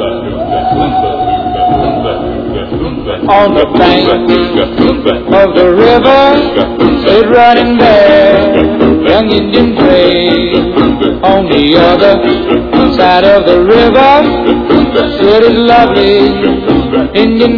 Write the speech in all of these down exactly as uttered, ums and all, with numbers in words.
On the bank of the river, stood running there, young Indian brave. On the other side of the river, stood his lovely Indian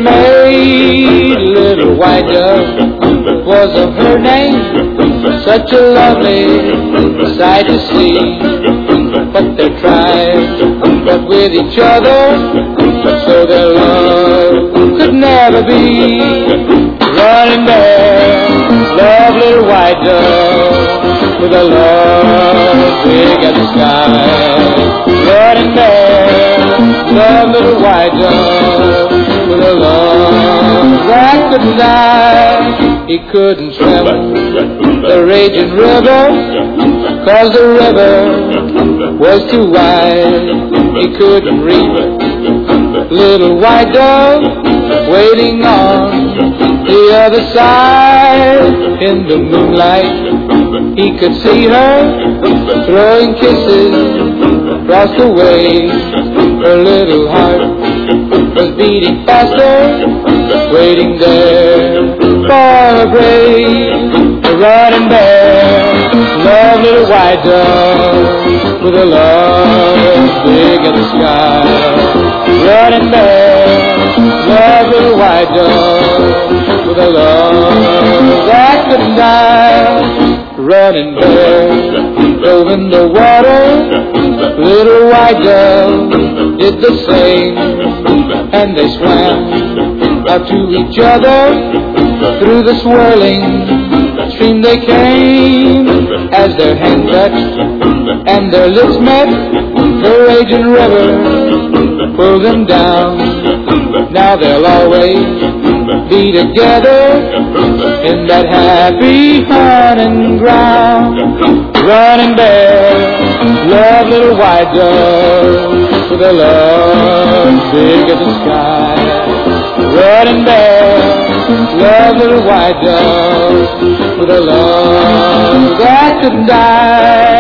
maid. Little white dove was of her name, such a lovely sight to see. But they tried, but with each other, so their love could never be. Running there, love little white dove, with a love big as the sky. Running there, love little white dove, with a love that couldn't die. He couldn't swim the raging river, 'cause the river was too wide. He couldn't reach little white dove waiting on the other side. In the moonlight he could see her throwing kisses across the way. Her little heart was beating faster, waiting there for a break. Running there, love little white dove, with a love big as the sky. Running there, love little white dove, with a love that couldn't die. Running there, dove in the water, little white dove did the same, and they swam out to each other. Through the swirling stream they came, as their hands touched and their lips met, the raging river pulled them down. Now they'll always be together in that happy hunting ground. Running there, love little white dove, with a love big as the sky. Running there, love little white dove, with a love that couldn't die.